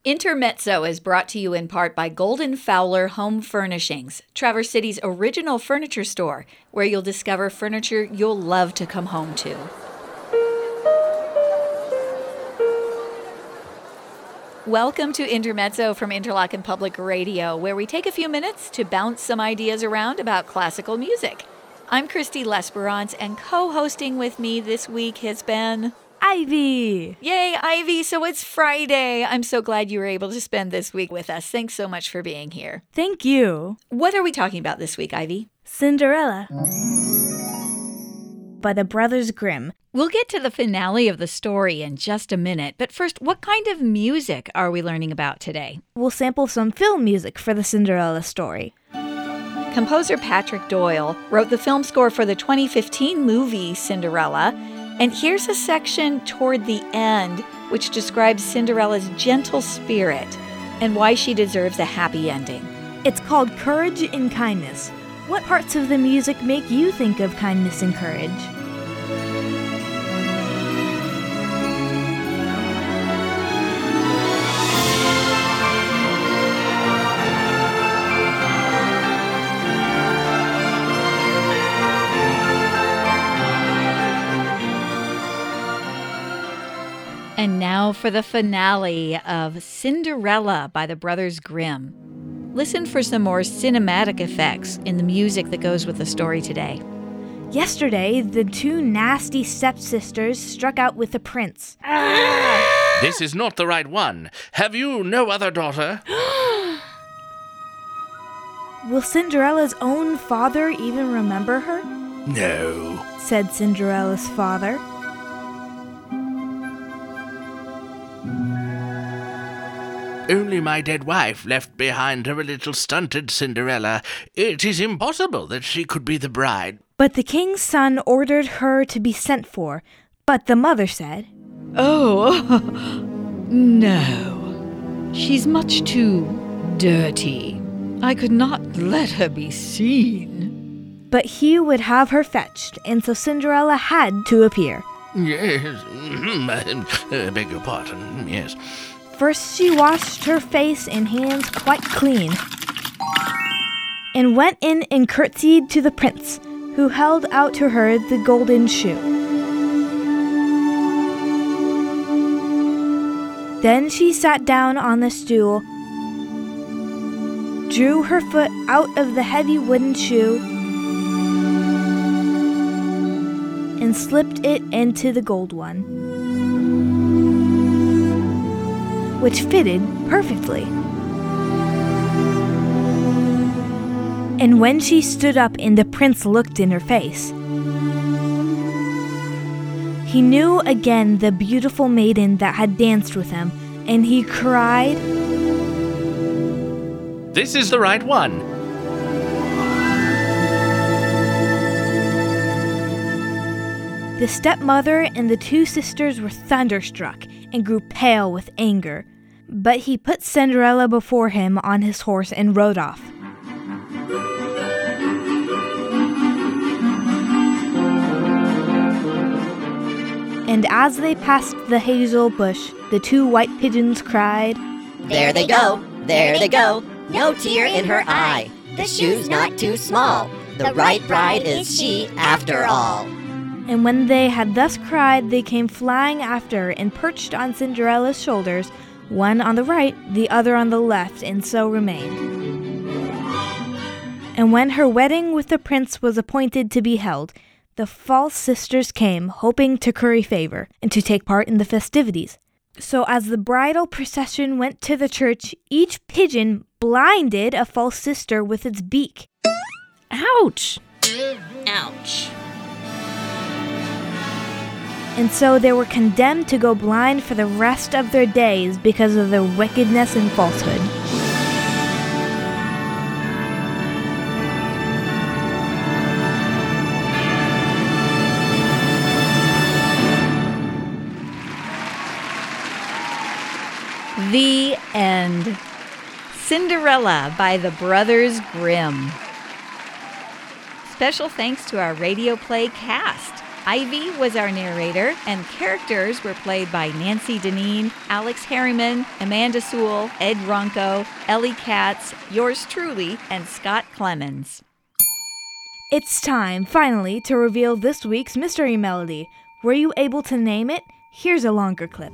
Intermezzo is brought to you in part by Golden Fowler Home Furnishings, Traverse City's original furniture store, where you'll discover furniture you'll love to come home to. Welcome to Intermezzo from Interlochen Public Radio, where we take a few minutes to bounce some ideas around about classical music. I'm Christy L'Esperance, and co-hosting with me this week has been... Ivy! Yay, Ivy! So it's Friday. I'm so glad you were able to spend this week with us. Thanks so much for being here. Thank you. What are we talking about this week, Ivy? Cinderella by the Brothers Grimm. We'll get to the finale of the story in just a minute, but first, what kind of music are we learning about today? We'll sample some film music for the Cinderella story. Composer Patrick Doyle wrote the film score for the 2015 movie Cinderella, and here's a section toward the end which describes Cinderella's gentle spirit and why she deserves a happy ending. It's called Courage and Kindness. What parts of the music make you think of kindness and courage? And now for the finale of Cinderella by the Brothers Grimm. Listen for some more cinematic effects in the music that goes with the story today. Yesterday, the two nasty stepsisters struck out with the prince. This is not the right one. Have you no other daughter? Will Cinderella's own father even remember her? No, said Cinderella's father. Only my dead wife left behind her a little stunted Cinderella. It is impossible that she could be the bride. But the king's son ordered her to be sent for. But the mother said, "Oh, no. She's much too dirty. I could not let her be seen." But he would have her fetched, and so Cinderella had to appear. Yes, I beg your pardon, yes. First she washed her face and hands quite clean, and went in and curtsied to the prince, who held out to her the golden shoe. Then she sat down on the stool, drew her foot out of the heavy wooden shoe, and slipped it into the gold one, which fitted perfectly. And when she stood up and the prince looked in her face, he knew again the beautiful maiden that had danced with him, and he cried, This is the right one. The stepmother and the two sisters were thunderstruck and grew pale with anger. But he put Cinderella before him on his horse and rode off. And as they passed the hazel bush, the two white pigeons cried, There they go, there they go, no tear in her eye. The shoe's not too small, the right bride is she after all. And when they had thus cried, they came flying after and perched on Cinderella's shoulders, one on the right, the other on the left, and so remained. And when her wedding with the prince was appointed to be held, the false sisters came, hoping to curry favor and to take part in the festivities. So as the bridal procession went to the church, each pigeon blinded a false sister with its beak. Ouch! Ouch. And so they were condemned to go blind for the rest of their days because of their wickedness and falsehood. The end. Cinderella by the Brothers Grimm. Special thanks to our Radio Play cast. Ivy was our narrator, and characters were played by Nancy Deneen, Alex Harriman, Amanda Sewell, Ed Ronco, Ellie Katz, yours truly, and Scott Clemens. It's time, finally, to reveal this week's mystery melody. Were you able to name it? Here's a longer clip.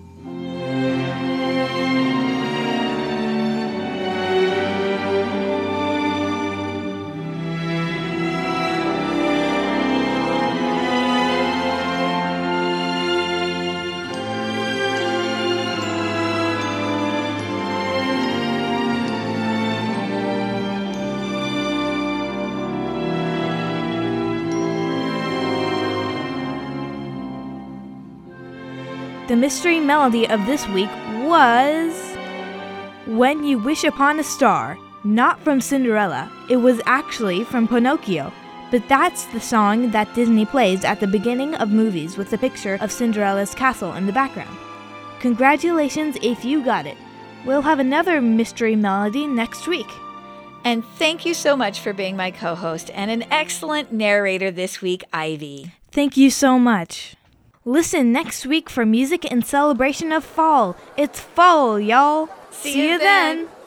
The mystery melody of this week was When You Wish Upon a Star, not from Cinderella. It was actually from Pinocchio, but that's the song that Disney plays at the beginning of movies with the picture of Cinderella's castle in the background. Congratulations if you got it. We'll have another mystery melody next week. And thank you so much for being my co-host and an excellent narrator this week, Ivy. Thank you so much. Listen next week for music in celebration of fall. It's fall, y'all. See you then.